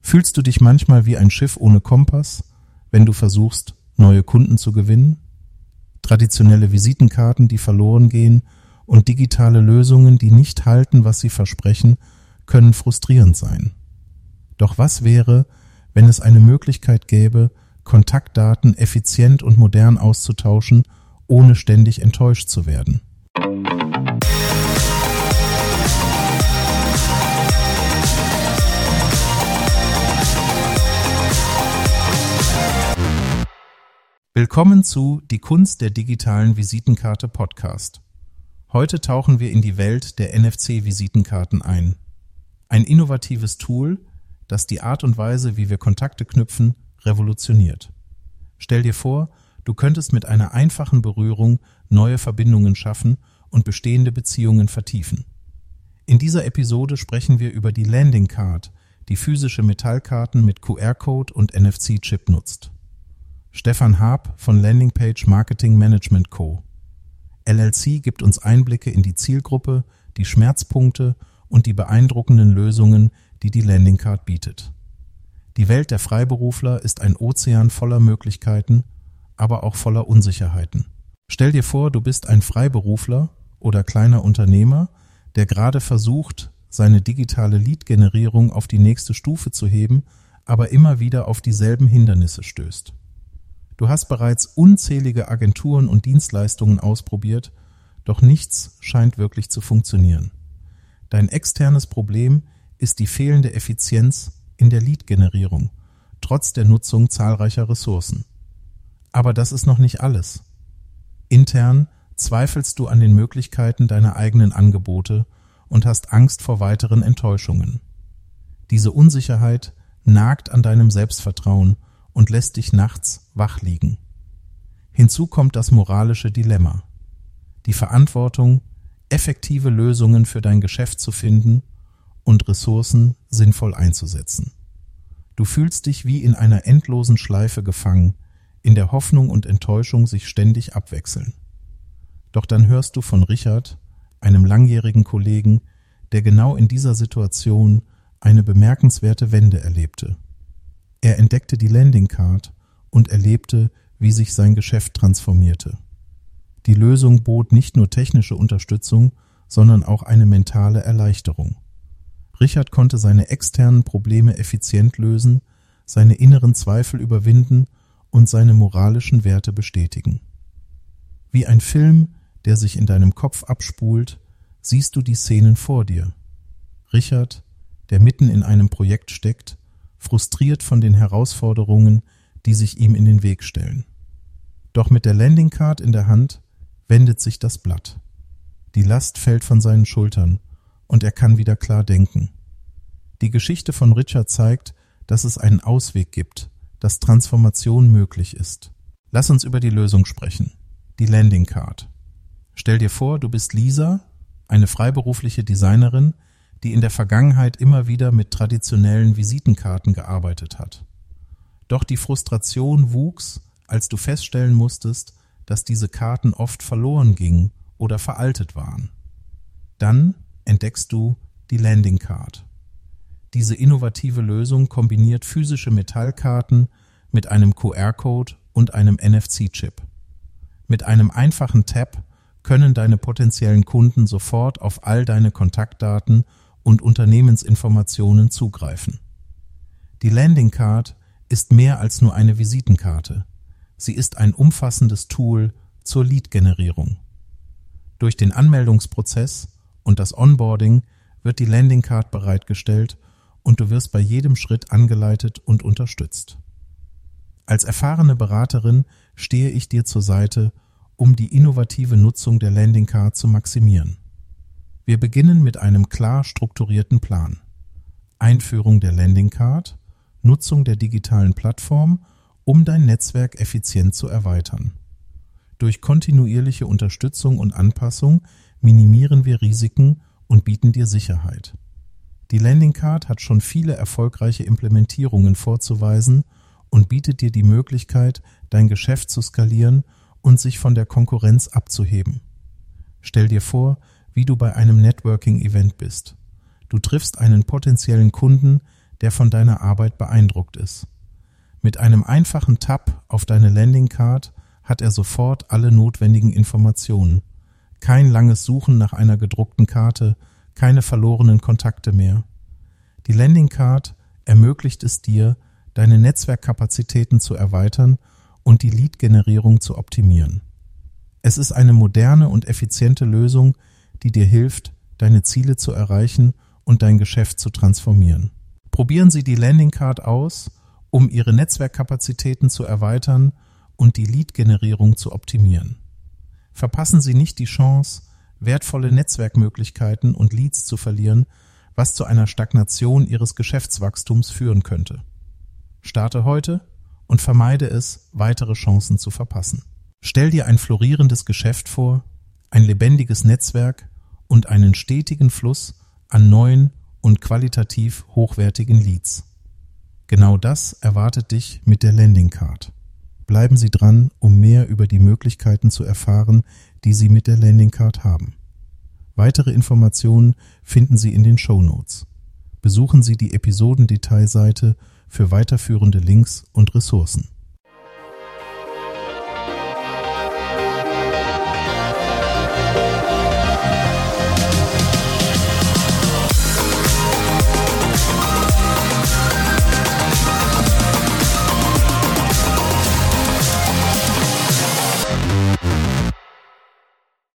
Fühlst du dich manchmal wie ein Schiff ohne Kompass, wenn du versuchst, neue Kunden zu gewinnen? Traditionelle Visitenkarten, die verloren gehen, und digitale Lösungen, die nicht halten, was sie versprechen, können frustrierend sein. Doch was wäre, wenn es eine Möglichkeit gäbe, Kontaktdaten effizient und modern auszutauschen, ohne ständig enttäuscht zu werden? Willkommen zu Die Kunst der digitalen Visitenkarte Podcast. Heute tauchen wir in die Welt der NFC-Visitenkarten ein. Ein innovatives Tool, das die Art und Weise, wie wir Kontakte knüpfen, revolutioniert. Stell dir vor, du könntest mit einer einfachen Berührung neue Verbindungen schaffen und bestehende Beziehungen vertiefen. In dieser Episode sprechen wir über die Landing Card, die physische Metallkarten mit QR-Code und NFC-Chip nutzt. Stefan Haab von Landing Page Marketing Management Co. LLC gibt uns Einblicke in die Zielgruppe, die Schmerzpunkte und die beeindruckenden Lösungen, die die Landing Card bietet. Die Welt der Freiberufler ist ein Ozean voller Möglichkeiten, aber auch voller Unsicherheiten. Stell dir vor, du bist ein Freiberufler oder kleiner Unternehmer, der gerade versucht, seine digitale Lead-Generierung auf die nächste Stufe zu heben, aber immer wieder auf dieselben Hindernisse stößt. Du hast bereits unzählige Agenturen und Dienstleistungen ausprobiert, doch nichts scheint wirklich zu funktionieren. Dein externes Problem ist die fehlende Effizienz in der Lead-Generierung, trotz der Nutzung zahlreicher Ressourcen. Aber das ist noch nicht alles. Intern zweifelst du an den Möglichkeiten deiner eigenen Angebote und hast Angst vor weiteren Enttäuschungen. Diese Unsicherheit nagt an deinem Selbstvertrauen und lässt dich nachts wach liegen. Hinzu kommt das moralische Dilemma. Die Verantwortung, effektive Lösungen für dein Geschäft zu finden und Ressourcen sinnvoll einzusetzen. Du fühlst dich wie in einer endlosen Schleife gefangen, in der Hoffnung und Enttäuschung sich ständig abwechseln. Doch dann hörst du von Richard, einem langjährigen Kollegen, der genau in dieser Situation eine bemerkenswerte Wende erlebte. Er entdeckte die Landing Card und erlebte, wie sich sein Geschäft transformierte. Die Lösung bot nicht nur technische Unterstützung, sondern auch eine mentale Erleichterung. Richard konnte seine externen Probleme effizient lösen, seine inneren Zweifel überwinden und seine moralischen Werte bestätigen. Wie ein Film, der sich in deinem Kopf abspult, siehst du die Szenen vor dir. Richard, der mitten in einem Projekt steckt, frustriert von den Herausforderungen, die sich ihm in den Weg stellen. Doch mit der Landing Card in der Hand wendet sich das Blatt. Die Last fällt von seinen Schultern und er kann wieder klar denken. Die Geschichte von Richard zeigt, dass es einen Ausweg gibt, dass Transformation möglich ist. Lass uns über die Lösung sprechen. Die Landing Card. Stell dir vor, du bist Lisa, eine freiberufliche Designerin, die in der Vergangenheit immer wieder mit traditionellen Visitenkarten gearbeitet hat. Doch die Frustration wuchs, als du feststellen musstest, dass diese Karten oft verloren gingen oder veraltet waren. Dann entdeckst du die Landing Card. Diese innovative Lösung kombiniert physische Metallkarten mit einem QR-Code und einem NFC-Chip. Mit einem einfachen Tap können deine potenziellen Kunden sofort auf all deine Kontaktdaten und Unternehmensinformationen zugreifen. Die Landing Card ist mehr als nur eine Visitenkarte. Sie ist ein umfassendes Tool zur Lead-Generierung. Durch den Anmeldungsprozess und das Onboarding wird die Landing Card bereitgestellt und du wirst bei jedem Schritt angeleitet und unterstützt. Als erfahrene Beraterin stehe ich dir zur Seite, um die innovative Nutzung der Landing Card zu maximieren. Wir beginnen mit einem klar strukturierten Plan. Einführung der Landing Card, Nutzung der digitalen Plattform, um dein Netzwerk effizient zu erweitern. Durch kontinuierliche Unterstützung und Anpassung minimieren wir Risiken und bieten dir Sicherheit. Die Landing Card hat schon viele erfolgreiche Implementierungen vorzuweisen und bietet dir die Möglichkeit, dein Geschäft zu skalieren und sich von der Konkurrenz abzuheben. Stell dir vor, wie du bei einem Networking-Event bist. Du triffst einen potenziellen Kunden, der von deiner Arbeit beeindruckt ist. Mit einem einfachen Tab auf deine Landingcard hat er sofort alle notwendigen Informationen. Kein langes Suchen nach einer gedruckten Karte, keine verlorenen Kontakte mehr. Die Landingcard ermöglicht es dir, deine Netzwerkkapazitäten zu erweitern und die Lead-Generierung zu optimieren. Es ist eine moderne und effiziente Lösung, die dir hilft, deine Ziele zu erreichen und dein Geschäft zu transformieren. Probieren Sie die Landingcard aus, um Ihre Netzwerkkapazitäten zu erweitern und die Lead-Generierung zu optimieren. Verpassen Sie nicht die Chance, wertvolle Netzwerkmöglichkeiten und Leads zu verlieren, was zu einer Stagnation Ihres Geschäftswachstums führen könnte. Starte heute und vermeide es, weitere Chancen zu verpassen. Stell dir ein florierendes Geschäft vor, ein lebendiges Netzwerk und einen stetigen Fluss an neuen und qualitativ hochwertigen Leads. Genau das erwartet dich mit der Landingcard. Bleiben Sie dran, um mehr über die Möglichkeiten zu erfahren, die Sie mit der Landingcard haben. Weitere Informationen finden Sie in den Shownotes. Besuchen Sie die Episodendetailseite für weiterführende Links und Ressourcen.